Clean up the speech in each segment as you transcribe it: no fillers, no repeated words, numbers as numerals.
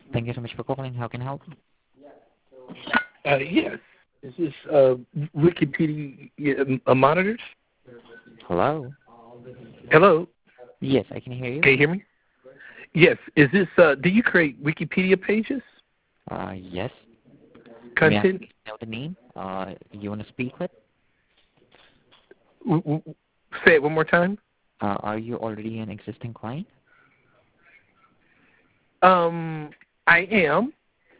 Thank you so much for calling. How can I help? Yes. Is this Wikipedia monitors? Hello? Hello? Yes, I can hear you. Can you hear me? Yes. Is this, do you create Wikipedia pages? Yes. Content? May I know the name you want to speak with? Say it one more time. Are you already an existing client? I am.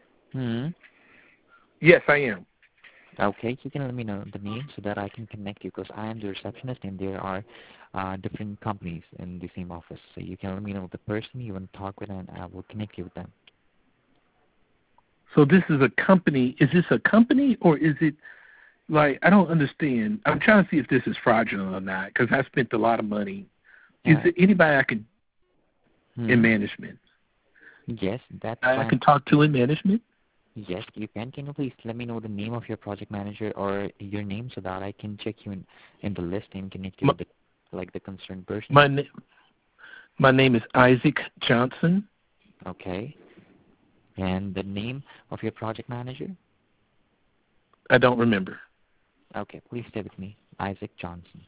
Yes, I am. Okay, you can let me know the name so that I can connect you because I am the receptionist and there are different companies in the same office. So you can let me know the person you want to talk with and I will connect you with them. So this is a company. Is this a company or is it like, I don't understand. I'm trying to see if this is fraudulent or not because I spent a lot of money. Is there anybody I can in management? Yes, that's I fine. can talk to in management? Yes, you can. Can you please let me know the name of your project manager or your name so that I can check you in the list and connect you with the concerned person? My name is Isaac Johnson. Okay. And the name of your project manager? I don't remember. Okay, please stay with me. Isaac Johnson.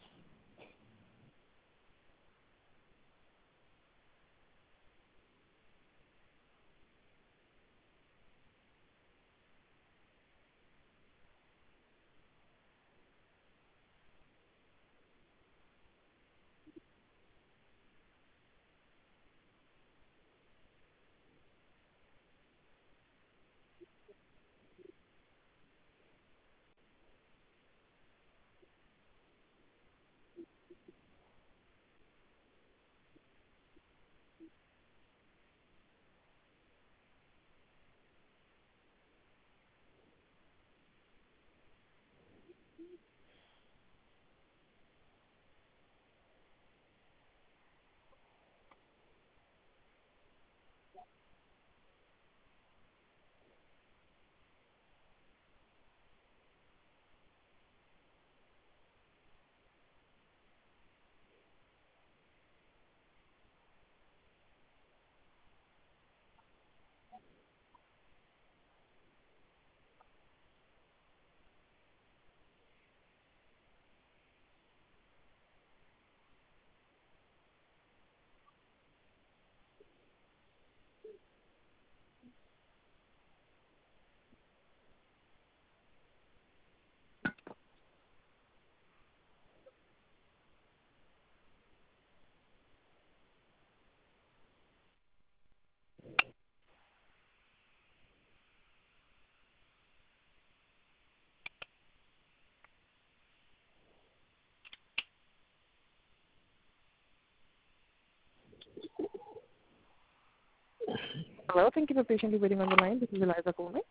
Hello, thank you for patiently waiting on the line. This is Eliza Coleman.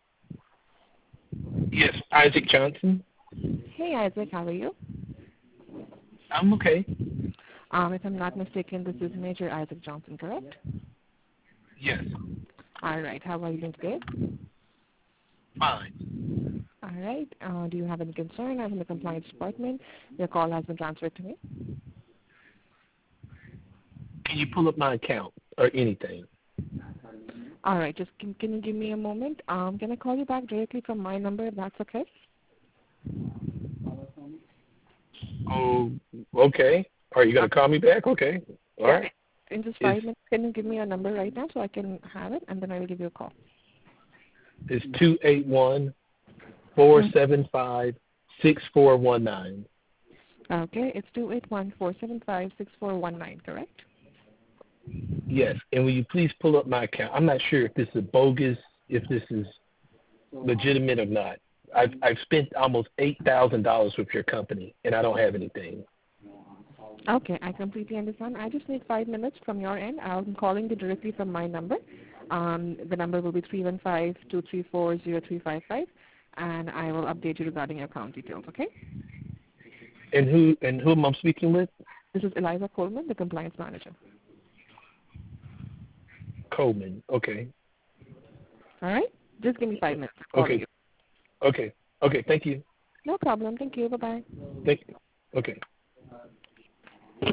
Yes, Isaac Johnson. Hey, Isaac, how are you? I'm okay. If I'm not mistaken, this is Major Isaac Johnson, correct? Yes. All right. How are you doing today? Fine. All right. Do you have any concern? I'm in the compliance department. Your call has been transferred to me. Can you pull up my account or anything? All right. Just can you give me a moment? Can I call you back directly from my number if that's okay? Oh, okay. Are you going to call me back? Okay. All right. In just 5 minutes, can you give me your number right now so I can have it, and then I will give you a call? It's 281-475-6419. Okay. It's 281-475-6419, correct? Yes. And will you please pull up my account? I'm not sure if this is bogus, if this is legitimate or not. I've spent almost $8,000 with your company, and I don't have anything. Okay, I completely understand. I just need 5 minutes from your end. I'm calling you directly from my number. The number will be 315-234-0355, and I will update you regarding your account details, okay? And who am I speaking with? This is Eliza Coleman, the compliance manager. Coleman. Okay. All right? Just give me 5 minutes. Okay. You. Okay. Okay. Thank you. No problem. Thank you. Bye-bye. Thank you. Okay.